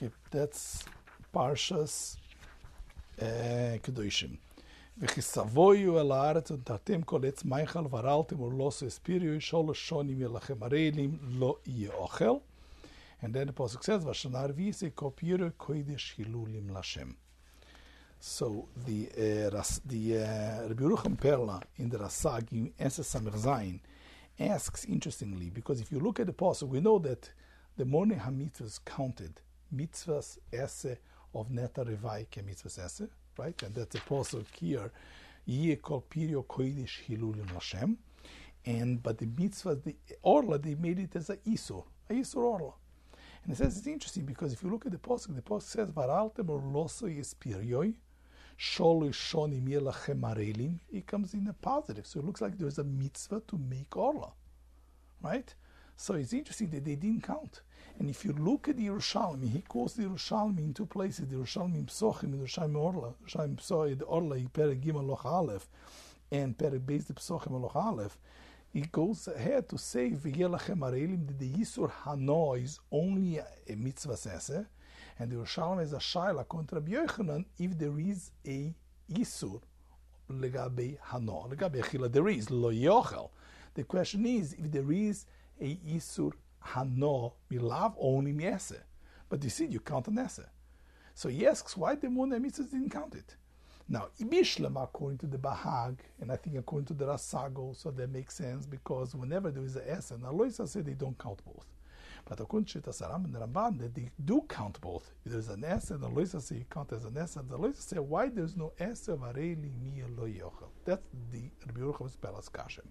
Okay, that's Parshas Kedoshim. וכסבויו אל הארץ ונטעתם כל עץ מייכל ורעלתם ולוסו הספיריו שלוש שונים ילכם הרעלים לא יהיה אוכל. And then the Pasuk says, Vashana Arvise Kopira Kodesh Hilulim Lashem. So the Rabbi Yerucham Perla in the Rasag in Esa Samir Zayin asks interestingly, because if you look at the Pasuk, we know that the Monei HaMitzvahs counted mitzvahs esse of Neta Revai ke mitzvahs esse, right? And that's the Pasuk here, Yeh Kol Pirio Kodesh Hilulim Lashem. But the mitzvahs, the Orla, they made it as a Isur Orla. And it says it's interesting because if you look at the Pasuk says, Varaltem orloso yespirioi, sholu shonim yelachem arelim. It comes in a positive. So it looks like there's a mitzvah to make Orla. Right? So it's interesting that they didn't count. And if you look at the Yerushalmi, he quotes the Yerushalmi in two places, the Yerushalmi Psochim and the Yerushalmi Orla. Yerushalmi Psochim, the Orla, Perek Gimel Loch Aleph, and Perek Beis the Psochim Loch Aleph. He goes ahead to say V'yelachem arelim that the Yisur Hano is only a mitzvah sese, and the Yerushalmi is a shaila contra Rabbi Yochanan if there is a Yisur legabe Hano, legabe Achila there is lo yochel. The question is if there is a Yisur Hano milav only miese, but you see you count an ese. So he asks why the Monei mitzvahs didn't count it. Now, Ibishlam, according to the Bahag, and I think according to the Rasago, so that makes sense because whenever there is a S and Aloisa say they don't count both. But according to Shitasaram and the Ramban, that they do count both. If there's an S and Aloisa say you count as an S, and Aloisa say why there's no S of Areli Mia Lo Yochel. That's the Rabbi Yerucham's Pelas Kashem.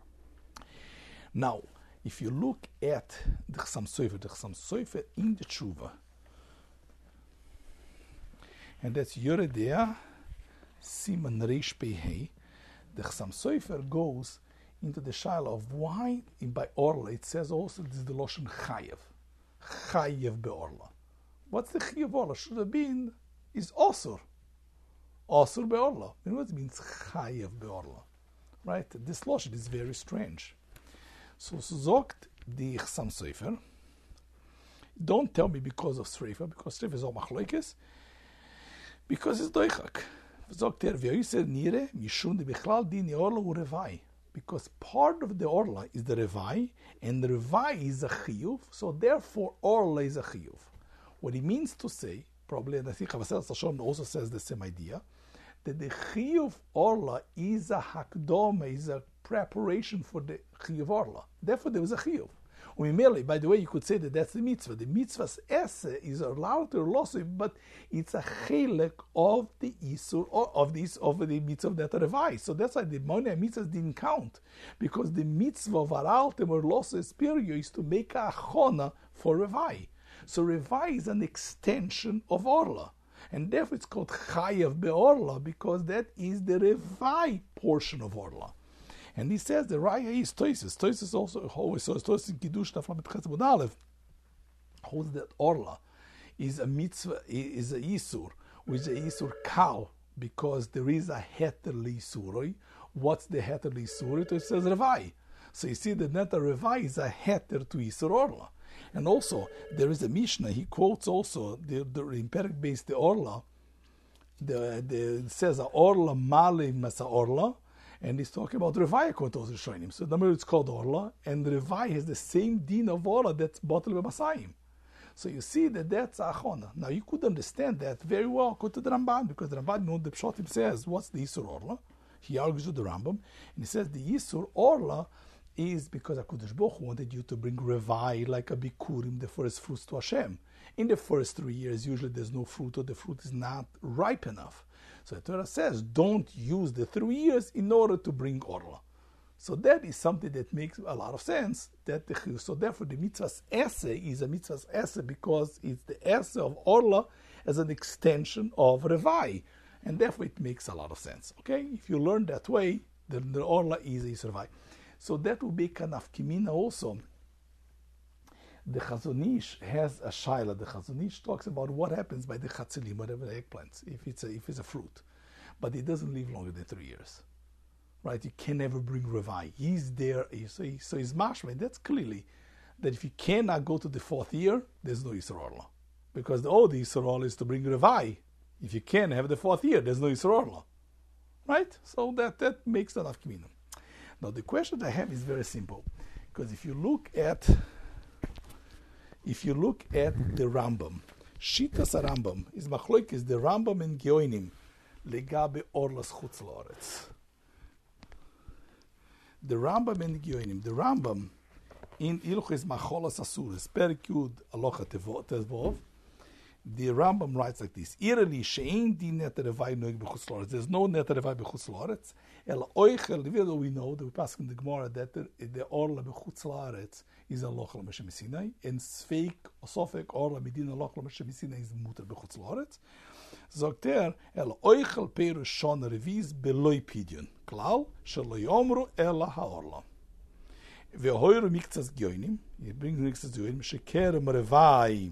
Now, if you look at the Chassam Sofer in the Tshuva, and that's Yoredea, Siman Reish Pehei, the Chassam Sofer goes into the shaila of why by Orla it says also this is the Loshen Chayev be'Orla. What's the Chayev Orla? Should have been is Osur be'Orla. You know what it means Chayev be'Orla, right? This Loshen is very strange. So sagt the Chassam Sofer, don't tell me because of Sreifa, because Sreifa is all Machloikes, because it's Doichak. Because part of the Orla is the Revai, and the Revai is a Chiyuv, so therefore Orla is a Chiyuv. What he means to say, probably, and I think Chavasel Sashon also says the same idea, that the Chiyuv Orla is a Hakdoma, is a preparation for the Chiyuv Orla. Therefore there was a Chiyuv. By the way, you could say that that's the mitzvah. The mitzvah's esse is allowed to loss, but it's a chelek of the isur of the mitzvah that revai. So that's why the Monei mitzvahs didn't count, because the mitzvah of araltem or loss spirio is to make a achona for revai. So revai is an extension of orla, and therefore it's called chayav beorla because that is the revai portion of orla. And he says the raya is Toises. Toises also always says Toises in Kiddush Taflam B'Chesed Aleph holds that Orla is a mitzvah, is a Yisur, which is a Yisur Kal, because there is a Heter L'Yisuroi. What's the Heter L'Yisuroi? It says Revai. So you see that Neta Revai is a Heter to Yisur Orla. And also there is a Mishnah. He quotes also the in Perek Beis the Orla. The says Orla Male Masa Orla. And he's talking about Revai Kontos Rishonim. So number it's called Orla, and Revai has the same din of Orla that's Botel B'Masayim. So you see that that's Achona. Now you could understand that very well, go to the Ramban, because the Ramban, the Pshotim says, what's the Yisur Orla? He argues with the Rambam, and he says the Yisur Orla is because HaKadosh Baruch Hu wanted you to bring Revai like a Bikurim, the first fruits to Hashem. In the first 3 years, usually there's no fruit or the fruit is not ripe enough. So the Torah says, don't use the 3 years in order to bring Orla. So that is something that makes a lot of sense. So therefore the mitzvah's esse is a mitzvah's esse because it's the esse of Orla as an extension of Revai. And therefore it makes a lot of sense. Okay? If you learn that way, then the Orla is a Yisur Revai. So that will be Kanaf Kimina also. The Chazon Ish has a shaila. The Chazon Ish talks about what happens by the chatzilim, whatever the eggplants, if it's a fruit, but it doesn't live longer than 3 years, right? You can never bring revai. He's there, so he's mashma. That's clearly that if you cannot go to the 4th year, there's no Yisur Orla. Because the Isur Orla is to bring Revai. If you can't have the fourth year, there's no Isur Orla. Right? So that makes the nafkamina. Now the question I have is very simple. Because if you look at the Rambam, Shitas Rambam is machloikis the Rambam and Geonim legabe orlas chutz la'aretz. The Rambam and Geonim. The Rambam in Ilchis Macholas Asuris Perek Yud Alocha Tevov. The Rambam writes like this: Irali she'ein din net revai noig b'chutz la'aretz. There's no net revai b'chutz la'aretz. El oichel. Even though we know that we pass in the Gemara that the orla b'chutz la'aretz is a loch l'Moshe Sinai, and sfeik sofek orla midin a loch l'Moshe Sinai is muter b'chutz la'aretz. Sagt el oichel peru shon reviz beloi pidyon klal shelo yomru ela haorla. Ve'hoiru miktzas gyoinim. He brings miktzas gyoinim sheker merevai.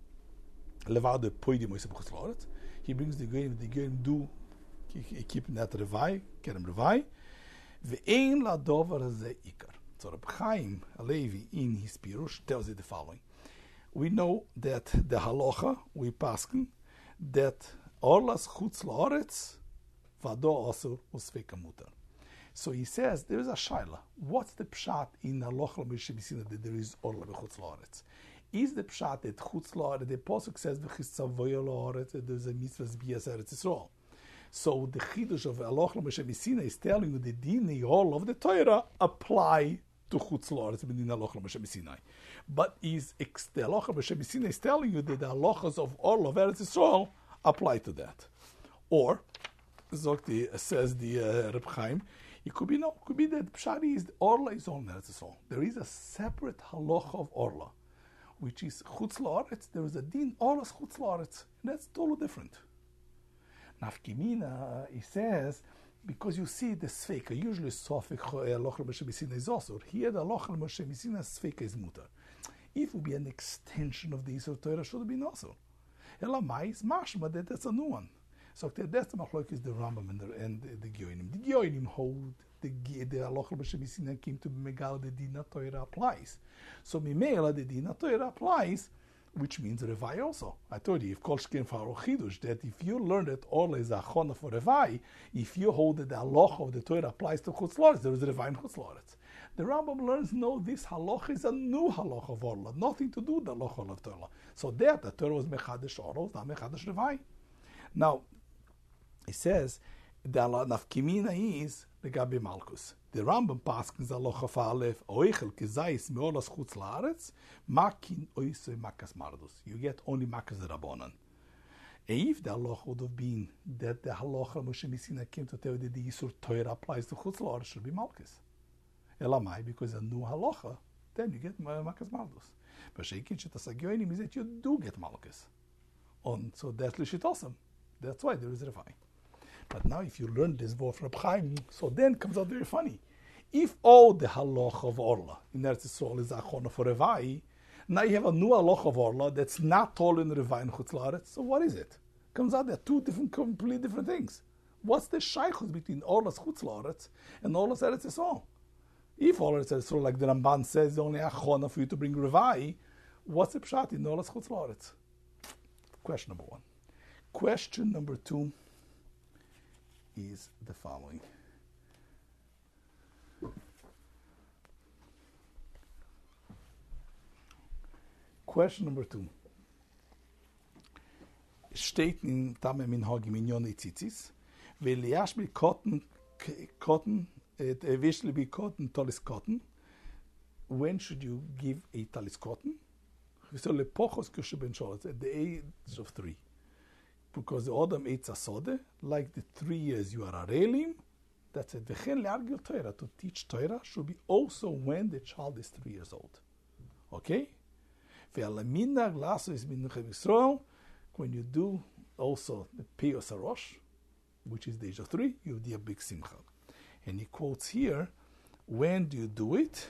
Levade poidim oise b'chutz la'aretz. He brings the gyoinim do keep net revai, kerem revai. Ve'ein la dover hazeh ikar. So Reb Chaim Alevi in his Pirush tells you the following. We know that the halacha, we pasken, that orlas chutz la'aretz vado asur usfeka mutar. So he says there is a shaila. What's the pshat in halacha l'mishibisina that there is orla b'chutz la'aretz? Is the pshat that chutz la'aretz? The pasuk says v'chitzavoya la'aretz that there is a mitzvah zbiyas eretz Yisrael. So the chidush of halacha l'mishibisina is telling you the din all of the Torah apply to chutz la'aretz b'din halacha l'mishibisina. But the halacha l'mishibisina is telling you that the halachas of all of eretz Yisrael apply to that. Or says the Reb Chaim, it could be that Pshari is Orla is on Eretz Yisrael. There is a separate halacha of Orla, which is Chutz La'aretz. There is a din Orla's Chutz La'aretz. That's totally different. Nafkimina, he says, because you see the Sfeika, usually Sofik halacha l'Moshe is also. Here the halacha l'Moshe Sfeika is mutar. If it would be an extension of the Yisur Torah, should have been also. Elamai is mashma that that's a new one. So that's the machlok is the Rambam and the Geonim. The Geonim hold the halacha l'Moshe came to Megal the Dina Torah applies. So Mimela the Dina Torah applies, which means Revai also. I told you if Kol Shken Faro Chidush that if you learn that all is a chona for Revai, if you hold that the halacha of the Torah applies to Chutz La'aretz, there is Revai in Chutz La'aretz. The Rambam learns no, this halacha is a new halacha of Orla, nothing to do with the halacha of Torah. So that the Torah was mechadesh Orla, was not mechadesh Revai. Now, he says the nafkimina is the Gabi Malkus. The Rambam paskins halacha fa'alef oichel kizayis meolas chutz la'aretz makin oisoi makas mardus. You get only makas rabbanan. If the halacha would have been that the halacha Moshe Messina came to tell you that the Yisur Torah applies to chutz la'aretz, should be malkus. Elamai, because a new halacha, then you get makas mardus. But sheikin shetas agyoinim is that you do get malkus. So that's l'shitosam. That's why there is revai. But now if you learn this word from Reb Chaim, so then it comes out very funny. If all the halacha of Orla in Eretz Yisrael is achona for revai, now you have a new halacha of Orla that's not all in revai and chutz la'aretz. So what is it? Comes out they're two completely different things. What's the shaychus between Orla's chutz la'aretz and Orla's Eretz Yisrael? If Orla's Eretz Yisrael, like the Ramban says, only achona for you to bring revai, what's the pshat in Orla's chutz la'aretz? Question number one. Question number two is the following. Question number two. Steht in Tame Minhagim in Yoni Tzitzis, Veliash bi cotton, Vishli bi cotton, talis cotton. When should you give a talis cotton? At the age of 3. Because the Adam eats a sode, like the 3 years you are a relim, that's it. To teach Torah should be also when the child is 3 years old. Okay? When you do also the Piyos Arosh, which is the age of 3, you do a big simcha. And he quotes here, when do you do it?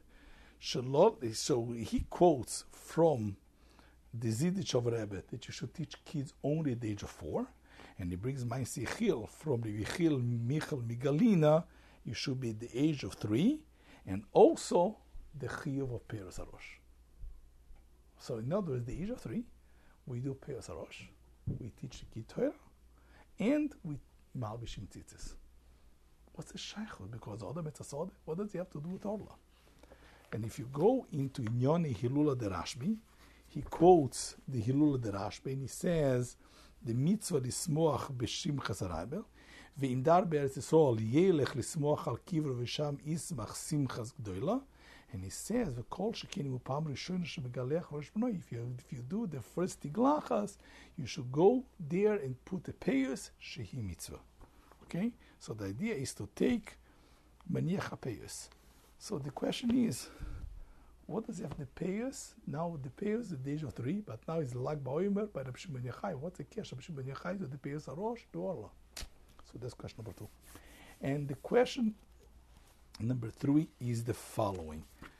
So he quotes from the Zidich of Rebbe that you should teach kids only at the age of 4, and he brings Ma'aseh Chil from the Vichil Michal Migalina, you should be at the age of 3, and also the Chiyuv of Peros Arosh. So in other words, the age of 3, we do Peyos Harosh, we teach the Torah, and we Malbishim Tzitzis. What's the shaykhut? Because Adam Etzasod, what does he have to do with Orla? And if you go into Inyoni Hilula de Rashbi, he quotes the Hilula de Rashbi and he says, the mitzvah lismoach b'shim chasarabel, ve'im dar be'eretz Yisrael yelech lismoach al kivro v'sham ismach simchas gdoila, and he says, v'kol shekini upam rishon shemegalech rosh b'noi, if you do the first tiglachas, you should go there and put a peyus shehi mitzvah. Okay? So the idea is to take maniach peyus. So the question is, what does he have the peyus? Now the peyus is the age of 3, but now it's Lag BaOmer by Rabbi Shimon Yochai. What's the case? Rabbi Shimon Yochai to the peyus Harosh to Orla. So that's question number 2. And the question number 3 is the following.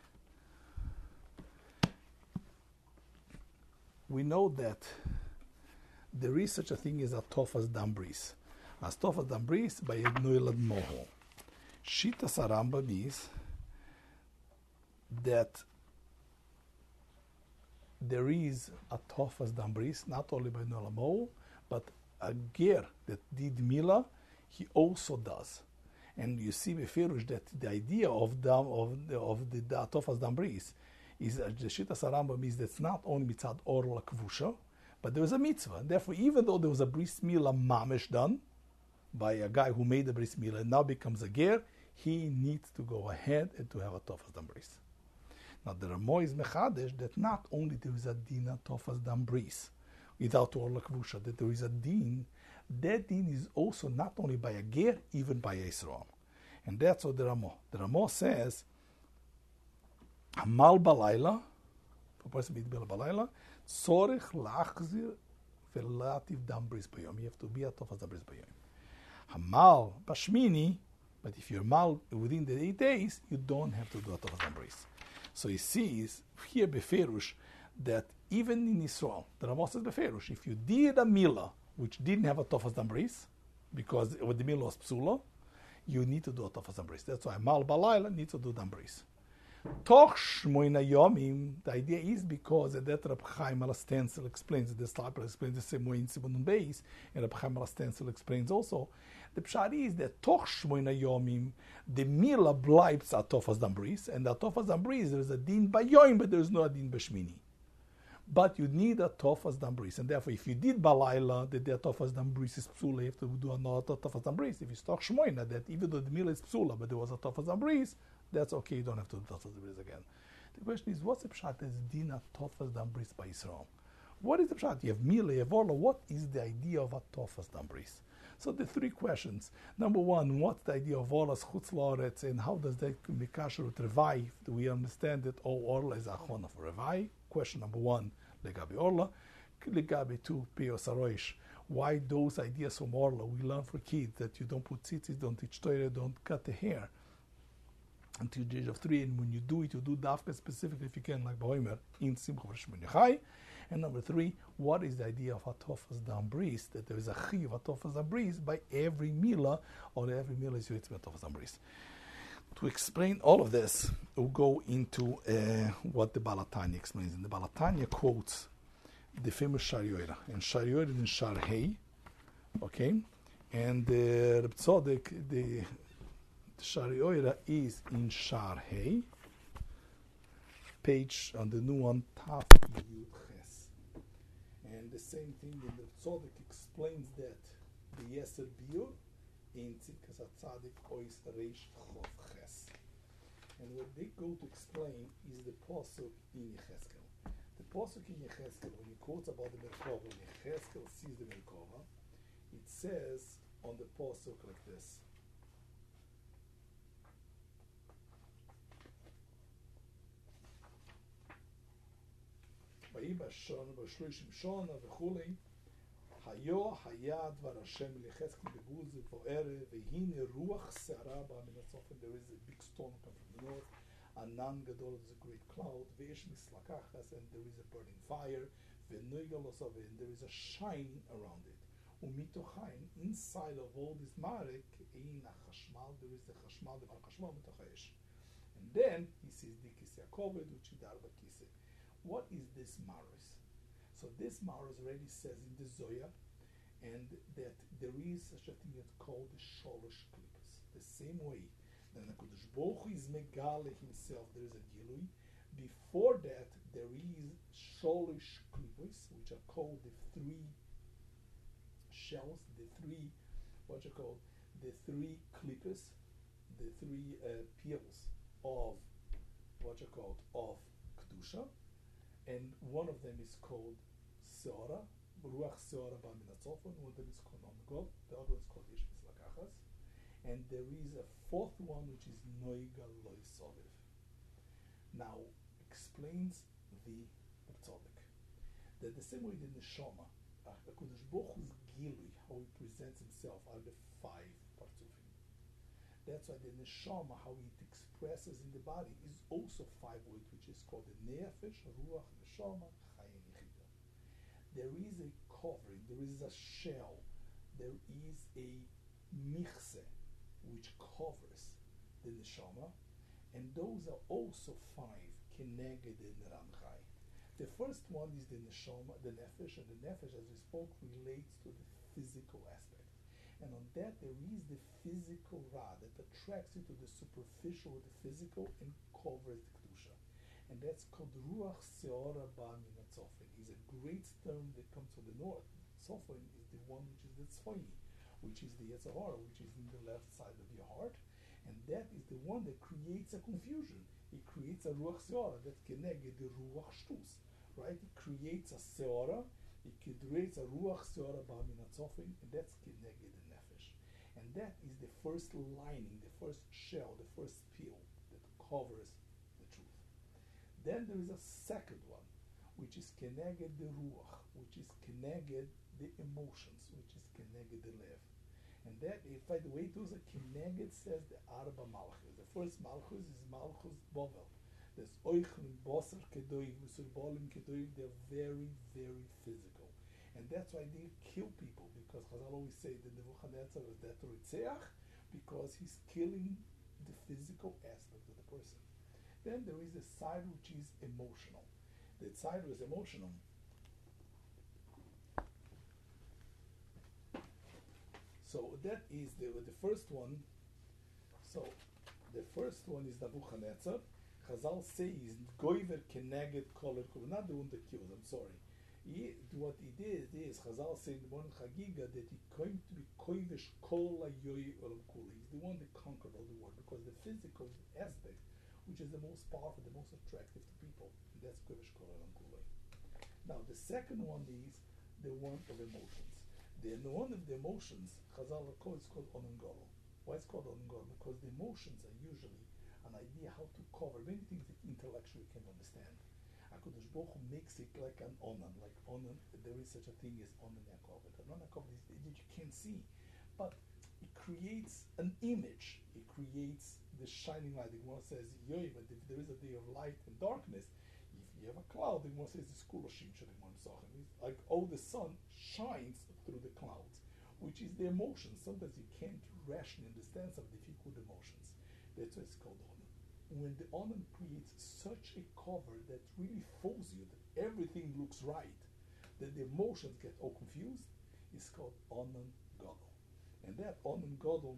We know that there is such a thing as a Tofas Dambris. As Tofas Dambris by Noilad Moho. Shitas Arambam is that there is a Tofas Dambris, not only by Noilad Moho, but a Ger that did Mila, he also does. And you see Beferush that the idea of the Tofas Dambris is the Shitas Arambam is that's not only mitzad Orla Kvusha, but there was a mitzvah. And therefore, even though there was a bris mila mamish done by a guy who made the bris mila and now becomes a ger, he needs to go ahead and to have a tofas dambris. Now the Ramo is mechadesh that not only there is a din of tofas dambris without orla kvusha, that there is a din. That din is also not only by a ger, even by a Yisrael. And that's what the Ramo. The Ramo says, Hamal balayla, for a person mitbil balayla, tzorich lachzir velativ dambris bayom. You have to be a tofas dambris bayom. Hamal bashmini, but if you're mal within the 8 days, you don't have to do a tofas dambris. So he sees here beferush that even in Israel, the Ramo says beferush, if you did a milah which didn't have a tofas dambris, because the milah was psula, you need to do a tofas dambris. That's why mal balayla needs to do dambris. Toch shmoina yomim, the idea is because, and that Reb Chaim al Stencil explains, the Slapper explains the same way in Simonun Beis, and Reb Chaim al Stencil explains also, the pshat is that toch shmoina yomim, the mila bleibs at tofas dambris, and at tofas dambris there is a din by yom, but there is no a din b'shmini. But you need a tofas dambris, and therefore if you did balayla, that the tofas dambris is psula, you have to do another tofas dambris. If you toch shmoina, that even though the mila is psula, but there was a tofas dambris, that's okay, you don't have to do tofas dambris again. The question is, what's the pshat as dina tofas dambris by Yisrael? What is the pshat? You have mila, you have orla. What is the idea of a tofas dambris? So the 3 questions. Number 1, what's the idea of orla's chutz la'aretz, and how does that mikasher with revai? Do we understand that orla is achona for revai? Question number 1, legabi orla. Legabi 2, peyos harosh. Why those ideas from orla? We learn for kids that you don't put tzitzis, don't teach Torah, don't cut the hair until the age of 3, and when you do it, you do dafka specifically if you can, like BaOmer in Simcha Shimon Yochai. And number 3, what is the idea of a tofas dambris? That there is a chiv a tofas dambris by every milah, or every milah is yotzei tofas dambris. To explain all of this, we'll go into what the Baal HaTanya explains. And the Baal HaTanya quotes the famous Shar Yoira, and Shar Yoira in Shar Hei, okay, and Reb Tzodek, the Shar Yoira is in Shar Hei, page on the new one, Taf Yud Ches. And the same thing that the Tzodek explains that the Yeser Biur in Tzidkas HaTzadik Ois Reish Chov Ches. And what they go to explain is the Pasuk in Yecheskel. The Pasuk in Yecheskel, when he quotes about the Merkava, when Yecheskel sees the Merkava, it says on the Pasuk like this. בשלושים שונה וכולי, היה דבר השם ליחזקאל בגוז ובוערת, והנה רוח סערה באה מן הצופן. There is a big storm coming from the north, ענן גדול, is a great cloud, ויש מסלקחת, and there is a burning fire, ונגל עושה, and there is a shining around it. ומתוכן, inside of all this marek, אין החשמל, there is the חשמל, דבר חשמל מתוך האש. And then he sees the כיסא הכובד, וצ'ידר בכיסא. What is this maris? So this Maharaz already says in the Zoya, and that there is such a thing that's called the Sholosh Klippas. The same way that HaKadosh Baruch Hu is Megale himself, there is a Gilui. Before that, there is Sholosh Klippas, which are called the three shells, the three, the three klippas, the three peels of of Kedusha, and one of them is called Seora, Ruach Seora Ba Min HaTzofon, one of them is called Onegol, the other one is called Yesh Mislakachas, and there is a fourth one which is Noiga Loi Soviv. Now, explains the Tzaddik that the same way the Neshama, HaKadosh Baruch Hu's Gilui, how he presents himself, are the five partsufim. That's why the Neshama, how it expresses in the body, is also five weight, which is called the Nefesh, Ruach, Neshama, Chayim, Yechida. There is a covering, there is a shell, there is a michse, which covers the Neshama, and those are also five, Keneged and Ramchai. The first one is the Neshama, the Nefesh, and the Nefesh, as we spoke, relates to the physical aspect. And on that, there is the physical Ra that attracts you to the superficial, the physical, and covers the Kedusha. And that's called Ruach Seora Ba Min HaTzofon. Is a great term that comes from the north. Tzofon is the one which is the Tzfoini, which is the Yetzer Hara, which is in the left side of your heart. And that is the one that creates a confusion. It creates a Ruach Seora that Keneged the Ruach Shtus. Right? It creates a Seora, it creates a Ruach Seora Ba Min HaTzofon, and that's Keneged the Nefesh. And that is the first lining, the first shell, the first peel that covers the truth. Then there is a second one, which is Keneged the Ruach, which is Keneged the emotions, which is Keneged the Lev. And that, by the way, those are Keneged says the Arba Malchus. The first Malchus is Malchus Bovel. There's Oichlin, Bosser, Kedoiv, Musurbolim, Kedoiv, they're very, very physical. And that's why they kill people, because Chazal always say that Nebuchadnezzar is that Ritzeach, because he's killing the physical aspect of the person. Then there is a side which is emotional. That side was emotional. So that is the first one. So the first one is Nebuchadnezzar. Chazal says Goiver Keneged Koler, not the one that kills. I'm sorry. What he did is Chazal said in the morning Chagiga that he came to be Koivish Kol Ayoy Olam Kula. He's the one that conquered all the world, because the physical aspect, which is the most powerful, the most attractive to people, and that's Koivish Kol Olam Kula. Now the second one is the one of emotions. The one of the emotions, Chazal is called Onan Gadol. Why it's called Onan Gadol? Because the emotions are usually an idea how to cover many things that intellectually can understand. HaKadosh Baruch Hu makes it like an onan, there is such a thing as onan Yaakov. An onan Yaakov is that you can't see, but it creates an image. It creates the shining light. The Gemara says, Yoy, but if there is a day of light and darkness, if you have a cloud, the Gemara says, the school of Shimshon, like all the sun shines through the clouds, which is the emotions. Sometimes you can't rationally understand some difficult emotions. That's why it's called onan. When the onan creates such a cover that really fools you, that everything looks right, that the emotions get all confused, it's called onan gadol. And that onan gadol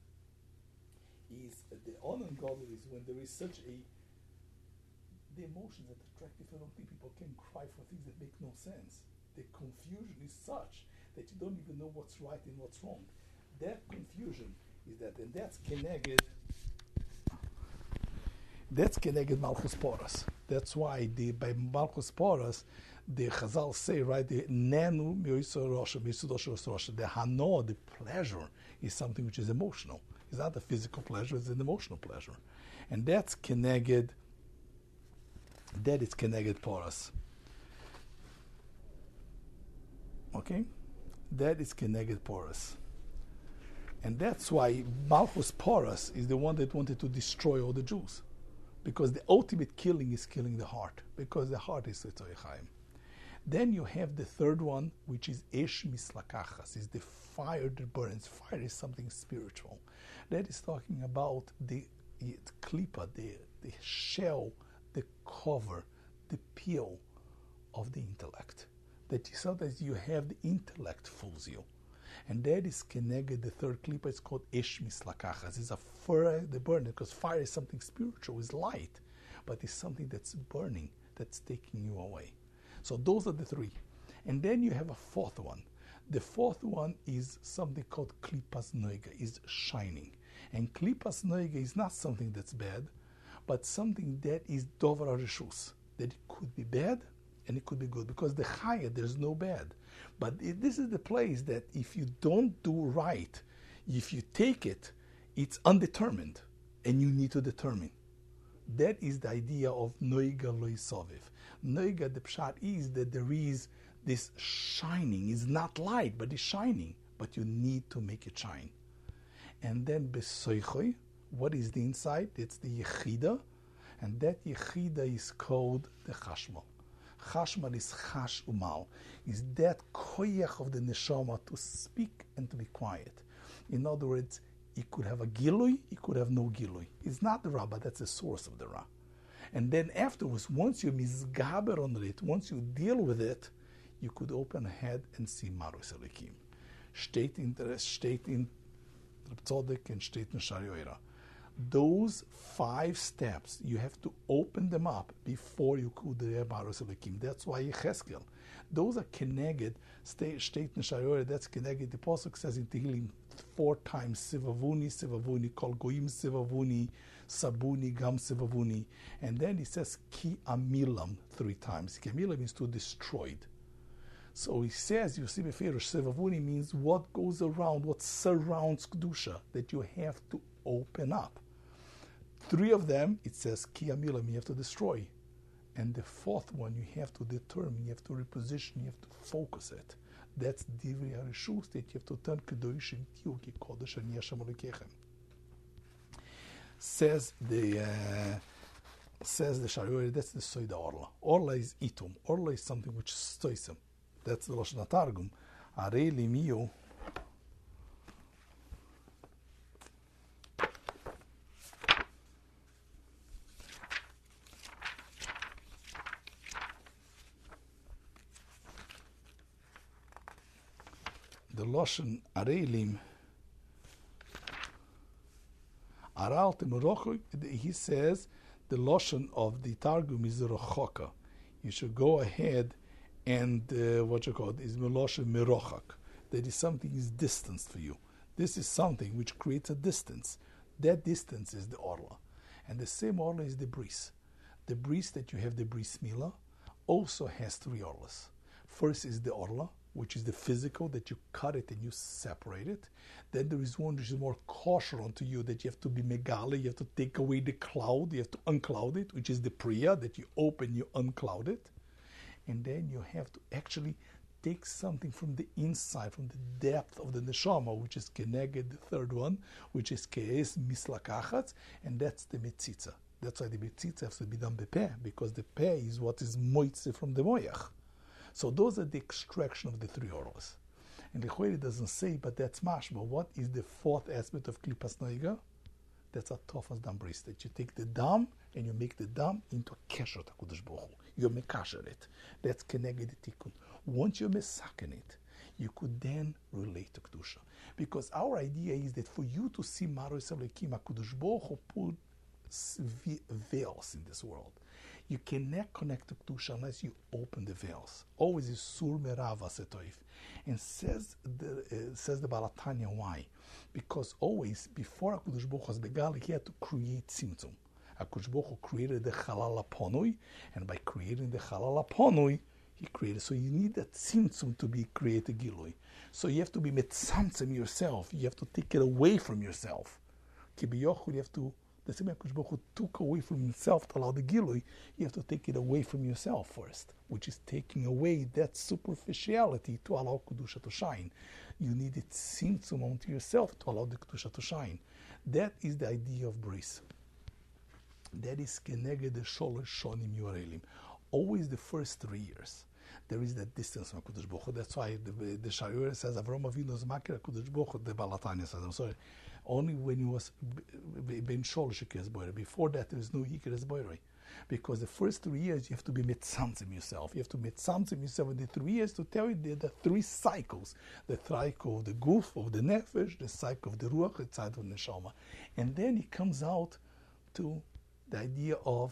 is when there is such a, the emotions that attract you. I don't think people can cry for things that make no sense. The confusion is such that you don't even know what's right and what's wrong. That confusion is that, and that's Keneged. That's Keneged Malchus Poras. That's why by Malchus Poras, the Chazal say, right, the Nenu Mioiso Rosha, Rosha, the Hano, the pleasure, is something which is emotional. It's not a physical pleasure, it's an emotional pleasure. And that's Keneged, that is Keneged Poras. Okay? That is Keneged Poras. And that's why Malchus Poras is the one that wanted to destroy all the Jews. Because the ultimate killing is killing the heart, because the heart is Tzoi Chaim. Then you have the third one, which is Esh Mislakachas, is the fire that burns. Fire is something spiritual. That is talking about the klipa, the shell, the cover, the peel of the intellect. that sometimes you have the intellect fools you. And that is keneged, the third klipa. It's called esh mislakachas. It's a fire, the burning, because fire is something spiritual, is light, but it's something that's burning, that's taking you away. So those are the three. And then you have a fourth one. The fourth one is something called klipas noiga, is shining. And klipas noiga is not something that's bad, but something that is dover rishus, that it could be bad and it could be good, because the chaya, there's no bad. But this is the place that if you don't do right, if you take it, it's undetermined, and you need to determine. That is the idea of noiga loy soviv. Noiga, the pshat is that there is this shining. It's not light, but it's shining. But you need to make it shine. And then besoichoi, what is the inside? It's the yechida, and that yechida is called the chashmal. Chashmal is chash umal, is that koyach of the neshama to speak and to be quiet. In other words, it could have a gilui, it could have no gilui. It's not the ra, but that's the source of the ra. And then afterwards, once you misgaber on it, once you deal with it, you could open ahead and see Marus Elikim. Steht in Reb Tzodek and steht in Shari Oira. Those 5 steps, you have to open them up before you could read Marus Elikim. That's why Yecheskel. Those are keneged, steht in Shari Oira, that's keneged. The Pasuk says in Tehillim 4 times, Sivavuni, Sivavuni, Kol Goyim Sivavuni, Sabuni, Gam Sivavuni. And then he says Ki Amilam 3 times. Ki Amilam means to destroyed. So he says, you see, Beferish Sivavuni means what goes around, what surrounds Kedusha, that you have to open up. 3 of them, it says Ki Amilam, you have to destroy. And the 4th one, you have to determine, you have to reposition, you have to focus it. That's Divrei HaRishus, that you have to turn Kedosh and Tiyu Ki Kodesh Ani Hashem Elokechem. Says the Shari, that's the Soida Orla. Orla is Itum. Orla is something which stoys him. That's the Lashon HaTargum. Arei Limiyu. The Lashon Areilim. He says the Lashon of the Targum is Rochoka. You should go ahead and is Meloshe Merochak. That is something is distance for you. This is something which creates a distance. That distance is the Orla. And the same Orla is the Bris. The Bris that you have, the Bris Mila, also has 3 Orlas. First is the Orla, which is the physical, that you cut it and you separate it. Then there is one which is more kosher onto you, that you have to be megale, you have to take away the cloud, you have to uncloud it, which is the priya, that you open, you uncloud it. And then you have to actually take something from the inside, from the depth of the neshama, which is keneged, the 3rd one, which is ke'es mislakachatz, and that's the metzitza. That's why the metzitza has to be done bepeh, because the peh is what is moitze from the moyach. So those are the extraction of the 3 orlas. And the Choyre doesn't say, but that's mashma. What is the 4th aspect of klipas noiga? That's a tofas dam bris, that you take the dam and you make the dam into a kesher HaKadosh Baruch Hu. You mekasher it. That's keneged tikkun. Once you mesaken it, you could then relate to Kedusha. Because our idea is that for you to see Maros Elokim, HaKadosh Baruch Hu put veils in this world. You cannot connect to Kedusha unless you open the veils. Always is sur merava setoif. And says the Baal HaTanya why? Because always, before HaKadosh Baruch Hu was begali, he had to create tzimtzum. HaKadosh Baruch Hu created the Chalal HaPonoi, and by creating the Chalal HaPonoi, he created. So you need that tzimtzum to be created gilui. So you have to be metzamtzem yourself. You have to take it away from yourself. Kibiyochul, you have to, the same HaKadosh Baruch Hu took away from himself to allow the gilui, you have to take it away from yourself first, which is taking away that superficiality to allow Kedusha to shine. You need it tzimtzum onto yourself to allow the Kedusha to shine. That is the idea of bris. That is keneged the sholosh shonim yorelim. Always the first 3 years, there is that distance from HaKadosh Baruch Hu. That's why the Shari says, Avram Avinu's makir HaKadosh Baruch Hu, the Baal HaTanya says, I'm sorry, only when he was ben sholosh hikeres boire. Before that, there is no hikeres boire. Because the first 3 years you have to be mitzamtzim yourself. You have to mitzamtzim yourself in the 3 years to tell you the 3 cycles. The cycle of the guf, of the nefesh, the cycle of the ruach, the cycle of the neshama. And then it comes out to the idea of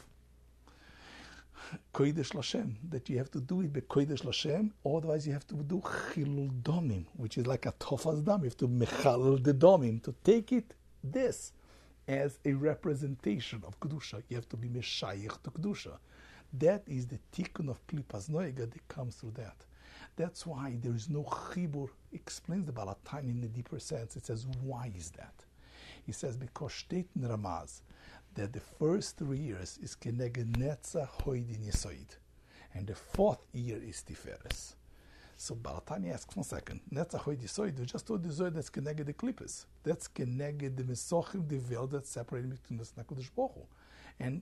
Kodesh Lashem, that you have to do it by Kodesh Lashem, otherwise you have to do Chilul Domim, which is like a Tofas Dam. You have to Mechalel the Domim, to take it, this, as a representation of Kedusha. You have to be Meshayich to Kedusha. That is the tikkun of Klipas Noega that comes through that. That's why there is no Chibur, explains the Baal HaTanya in a deeper sense. It says, why is that? He says, because Shteit in Ramaz, that the first 3 years is Keneged Netzach Hoidin Yesoid, and the 4th year is Tiferes. So Baal HaTanya asks, 1 second, Netzach Hoidin Yesoid, we just told the Zoid that's Keneged the Klippus. That's Keneged the Mesochim, the veil that's separated between us and HaKadosh Baruch Hu. And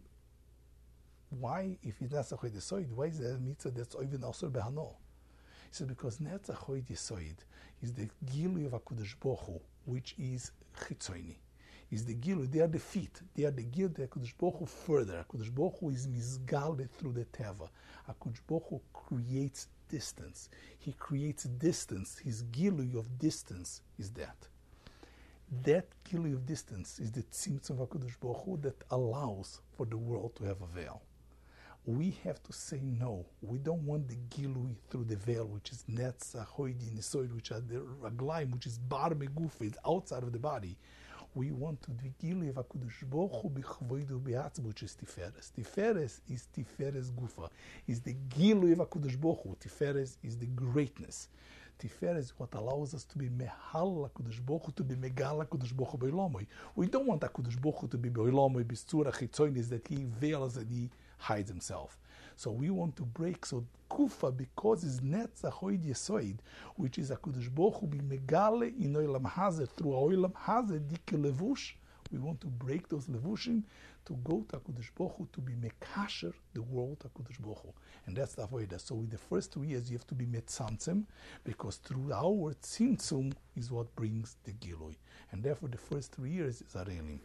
why, if it's Netzach Hoidin Yesoid, why is there a mitzvah that's Oivin Osir Behano? He says, because Netzach Hoidin Yesoid is the Gilui of HaKadosh Baruch Hu, which is Chitzoini. Is the Gilu, they are the feet, they are the Gilu, the HaKadosh Baruch Hu further. HaKadosh Baruch Hu is misgaled through the Teva. HaKadosh Baruch Hu creates distance. He creates distance. His Gilu of distance is that. That Gilu of distance is the Tzimtzum of HaKadosh Baruch Hu that allows for the world to have a veil. We have to say no. We don't want the Gilui through the veil, which is Netzach, Hoidin, Nesoid, which are the Raglaim, which is Bar Meguf, it's outside of the body. We want to do Gilui of HaKadosh Baruch Hu b'chvoidu b'atzmo, which is Tiferes. Tiferes is Tiferes Gufa, is the Gilui of HaKadosh Baruch Hu. Tiferes is the greatness. Tiferes is what allows us to be Mehal HaKadosh Baruch Hu, to be Megal HaKadosh Baruch Hu b'Olamoi. We don't want HaKadosh Baruch Hu to be b'Olamoi, b'Stura Chitzonis, that he veils and he hides himself. So we want to break. So Kufa, because it's Netzach Hoid Yesoid, which is HaKadosh Baruch Hu be Megale in Olam Hazeh, through Olam Hazeh Dike Levush, we want to break those Levushim to go to HaKadosh Baruch Hu, to be Mekasher, the world HaKadosh Baruch Hu. And that's the Avodah. So with the first 2 years, you have to be Metzamtzem, because through our Tzimtzum is what brings the Gilui. And therefore the first 3 years is Arelim.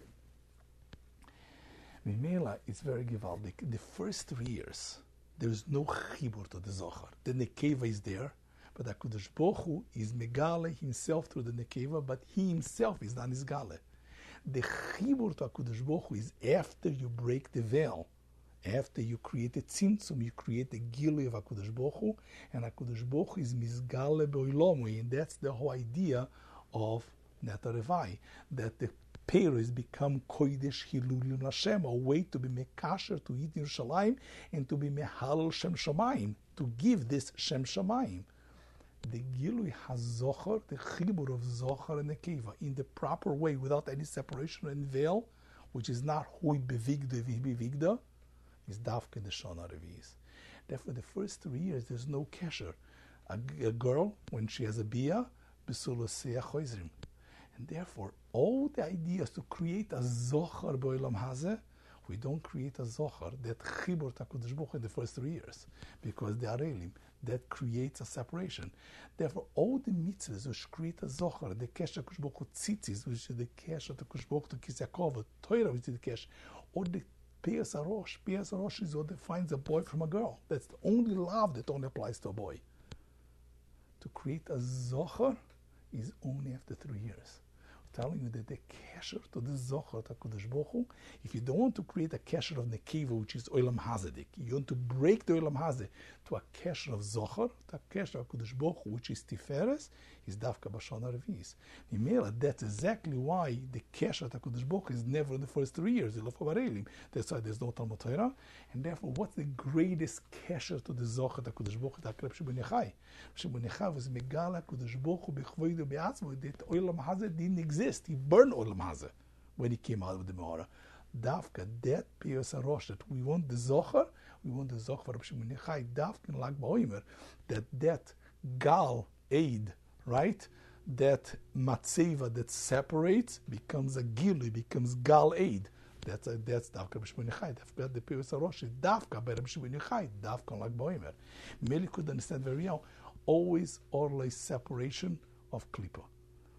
Mimela is very givaldik. The first 3 years, there is no chibur to the zohar. The nekeva is there, but HaKadosh Baruch Hu is megale himself through the nekeva, but he himself is not nisgale. The chibur to HaKadosh Baruch Hu is after you break the veil, after you create a tzimtzum, you create the gilui of HaKadosh Baruch Hu, and HaKadosh Baruch Hu is misgale be'olamoi, and that's the whole idea of Neta Revai, that the Peiros become Kodesh Hilulim Lashem, a way to be Mekasher, to eat in Yerushalayim, and to be Mehalal Shem Shamayim, to give this Shem Shamayim. The Gilui HaZochar, the Chibur of Zochar and Nekeva, in the proper way, without any separation and veil, which is not Hui Bevigda Vihbevigda, is Davke the Shona Revi'is. Therefore, the first 3 years, there's no kesher. A girl, when she has a bia, Besulosea Choizrim. And therefore, all the ideas to create a zohar b'olam hazeh, we don't create a zohar that chibur HaKadosh Baruch Hu in the first 3 years, because they are elim. That creates a separation. Therefore, all the mitzvahs which create a zohar, the kesh HaKadosh Baruch Hu tzitzis, which is the kesh of HaKadosh Baruch Hu to Kis Yaakov, Torah, which is the kesh, or the Peyas Arosh. Peyas Arosh is what defines a boy from a girl. That's the only love that only applies to a boy. To create a zohar is only after 3 years. Telling you that the kesher to the zohar to HaKadosh Baruch Hu, if you don't want to create a kesher of nekeva, which is olam hazedik, you want to break the olam hazeh to a kesher of zohar, to a kesher of HaKadosh Baruch Hu, which is tiferes, is davka b'shana revi'is. That's exactly why the kesher to HaKadosh Baruch Hu is never in the first 3 years. That's why there's no Talmud Torah. And therefore, what's the greatest kesher to the zohar to HaKadosh Baruch Hu? The Reb Shimon Yochai. Shimon Yochai was megal HaKadosh Baruch Hu b'chvoidu b'atzmo, that olam hazeh didn't exist. He burned Olam Hazeh when he came out of the Menorah. Davka, that Peyos Arosh, that we want the Zohar, we want the Zohar of Shimon Yochai, Davka in Lag BaOmer, that Gal aid, right? That Matzeva that separates becomes a Gilui, becomes Gal aid. That's Davka Shimon Yochai. Davka the Peyos Arosh is Davka by Shimon Yochai, Davka in Lag BaOmer. Meli could understand very well. Always orlay separation of Klippa.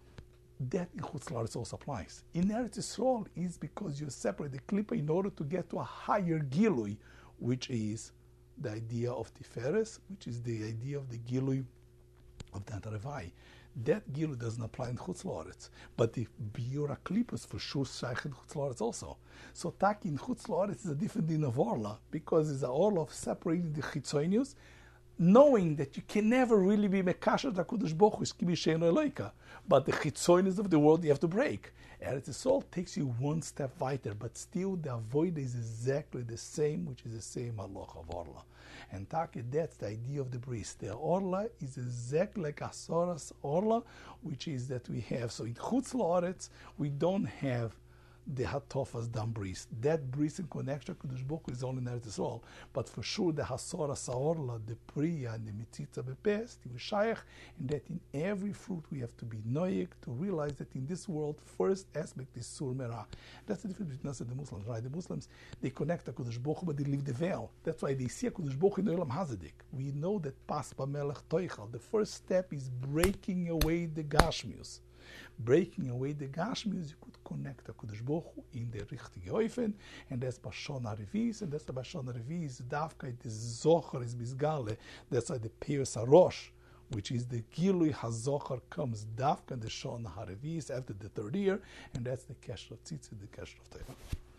that in Chutz La'aretz also applies. In Eretz Yisrael is because you separate the Klippa in order to get to a higher Gilui, which is the idea of Tiferes, which is the idea of the Gilui of the Antarevai. That Gilui doesn't apply in Chutz La'aretz, but the Biura Klippas for sure shaykh in Chutz La'aretz also. So Tak in Chutz La'aretz is a different din of Orla, because it's a Orla of separating the Chitzonius, knowing that you can never really be Mekasher HaKadosh Baruch Hu, Kibi She'eino Eloika, but the Chitzonius of the world you have to break. Eretz Yisrael takes you one step weiter, but still the avoid is exactly the same, which is the same halacha of Orla. And Taki, that's the idea of the bris. The Orla is exactly like Asoras Orla, which is that we have. So in Chutz La'aretz, we don't have the Hatofas Dam bris. That bris in connection to Kodesh Baruch Hu is only in Eretz Yisrael. But for sure, the Hasoras Orla, the Priya, and the Mitzitza Bepes, the Shaykh, and that in every fruit we have to be noyek to realize that in this world, first aspect is Sur Merah. That's the difference between us and the Muslims, right? The Muslims, they connect to Kodesh Baruch Hu, but they leave the veil. That's why they see a Kodesh Baruch Hu in Olam Hazadik. We know that Pas B'Melech Toichal, the first step is breaking away the Gashmius. Breaking away the Gashmius, you could connect to Kodesh Baruch Hu in the richtige Oifen, and that's Bashon HaRevis, and that's the Bashon HaRevis, Davka, the Zohar is Bizgale, that's why the Pius HaRosh, which is the Gilui HaZohar comes Davka, the Shon HaRevis after the third year, and that's the Kesher of Tzitzi, the Kesher of Teva.